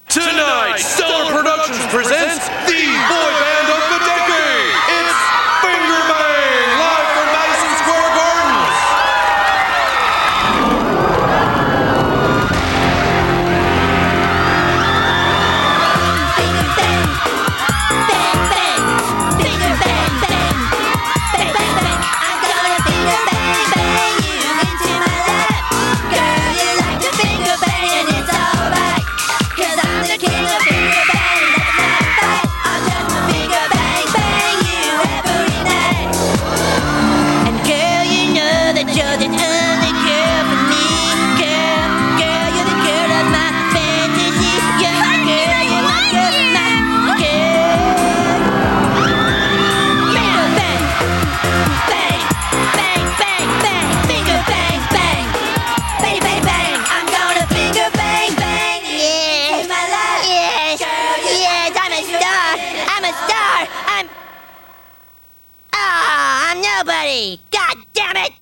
Tonight, Stellar Productions presents the boy band of the decade. It's Finger Bang, live from Madison Square Gardens. Finger bang, bang, bang, finger bang, bang, bang, bang, bang. I'm gonna finger bang, bang you into my lap. Girl, you like to finger bang and it's alright. 'Cause I'm the king of finger bang, that's my fight. I'll just finger bang, bang you every night. And girl, you know that you're the only girl for me. Girl, girl, you're the girl of my fantasy. You're my girl, you're my girl, my girl. Finger bang, bang, bang, bang, bang. Finger bang, bang, bang, bang, bang. I'm gonna finger bang, bang. Yes, my life. Yes, yes, I'm a star. I'm a star. I'm nobody. God damn it.